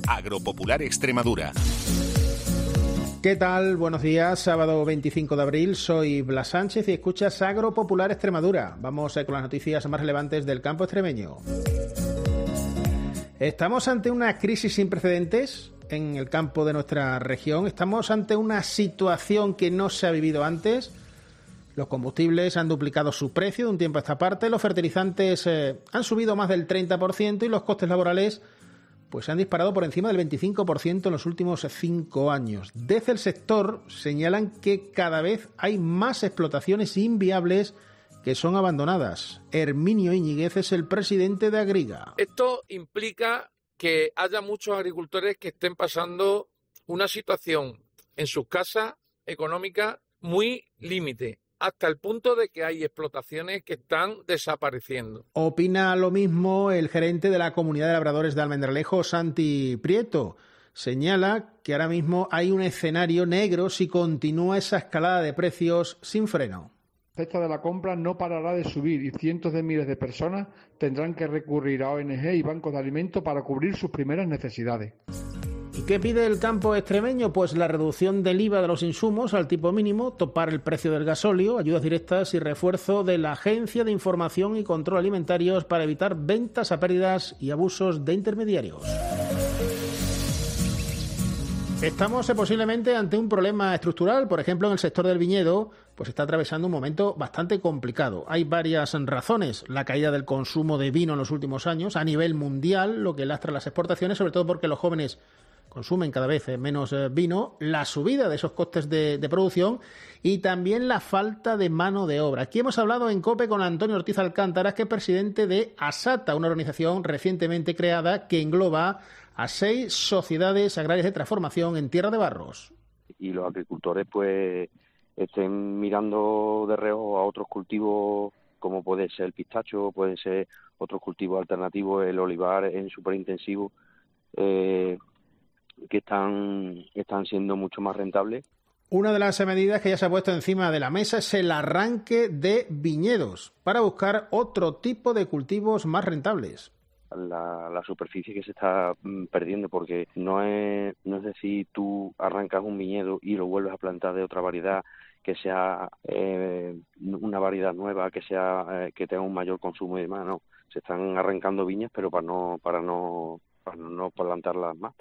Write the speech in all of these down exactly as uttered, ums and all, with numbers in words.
Agropopular Extremadura. ¿Qué tal? Buenos días, sábado veinticinco de abril, soy Blas Sánchez y escuchas Agropopular Extremadura. Vamos con las noticias más relevantes del campo extremeño. ¿Estamos ante una crisis sin precedentes en el campo de nuestra región? ¿Estamos ante una situación que no se ha vivido antes? Los combustibles han duplicado su precio de un tiempo a esta parte, los fertilizantes eh, han subido más del treinta por ciento y los costes laborales pues se han disparado por encima del veinticinco por ciento en los últimos cinco años. Desde el sector señalan que cada vez hay más explotaciones inviables que son abandonadas. Herminio Íñiguez es el presidente de Agriga. Esto implica que haya muchos agricultores que estén pasando una situación en sus casas económica muy límite, hasta el punto de que hay explotaciones que están desapareciendo. Opina lo mismo el gerente de la Comunidad de Labradores de Almendralejo, Santi Prieto. Señala que ahora mismo hay un escenario negro si continúa esa escalada de precios sin freno. La cesta de la compra no parará de subir y cientos de miles de personas tendrán que recurrir a O N G y bancos de alimentos para cubrir sus primeras necesidades. ¿Y qué pide el campo extremeño? Pues la reducción del I V A de los insumos al tipo mínimo, topar el precio del gasóleo, ayudas directas y refuerzo de la Agencia de Información y Control Alimentarios para evitar ventas a pérdidas y abusos de intermediarios. Estamos eh, posiblemente ante un problema estructural. Por ejemplo, en el sector del viñedo pues está atravesando un momento bastante complicado. Hay varias razones. La caída del consumo de vino en los últimos años a nivel mundial, lo que lastra las exportaciones, sobre todo porque los jóvenes consumen cada vez menos vino, la subida de esos costes de, de producción y también la falta de mano de obra. Aquí hemos hablado en COPE con Antonio Ortiz Alcántara, que es presidente de ASATA, una organización recientemente creada que engloba a seis sociedades agrarias de transformación en Tierra de Barros. Y los agricultores pues estén mirando de reojo a otros cultivos como puede ser el pistacho, pueden ser otros cultivos alternativos, el olivar en superintensivo, eh, que están, están siendo mucho más rentables. Una de las medidas que ya se ha puesto encima de la mesa es el arranque de viñedos para buscar otro tipo de cultivos más rentables. La, la superficie que se está mm, perdiendo, porque no es, no es decir, tú arrancas un viñedo y lo vuelves a plantar de otra variedad, que sea eh, una variedad nueva, que sea eh, que tenga un mayor consumo y demás, no. Se están arrancando viñas, pero para no, para no, para no plantarlas más.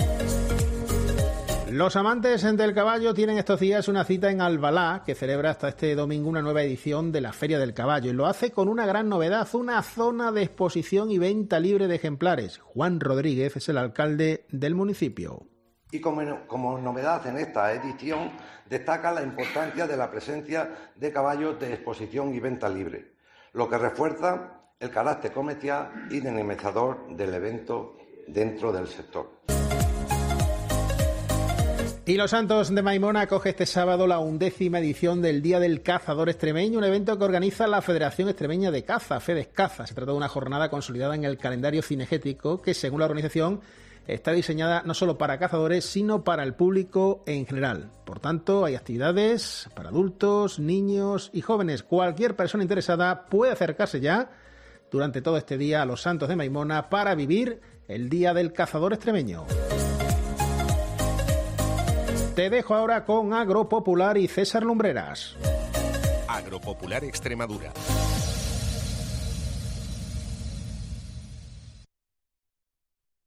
Los amantes del caballo tienen estos días una cita en Albalá, que celebra hasta este domingo una nueva edición de la Feria del Caballo, y lo hace con una gran novedad, una zona de exposición y venta libre de ejemplares. Juan Rodríguez es el alcalde del municipio. Y como, como novedad en esta edición, destaca la importancia de la presencia de caballos de exposición y venta libre, lo que refuerza el carácter comercial y dinamizador del evento dentro del sector. Y Los Santos de Maimona acoge este sábado la undécima edición del Día del Cazador Extremeño, un evento que organiza la Federación Extremeña de Caza, FEDESCAZA. Se trata de una jornada consolidada en el calendario cinegético que, según la organización, está diseñada no solo para cazadores, sino para el público en general. Por tanto, hay actividades para adultos, niños y jóvenes. Cualquier persona interesada puede acercarse ya durante todo este día a Los Santos de Maimona para vivir el Día del Cazador Extremeño. Te dejo ahora con Agropopular y César Lumbreras. Agropopular Extremadura.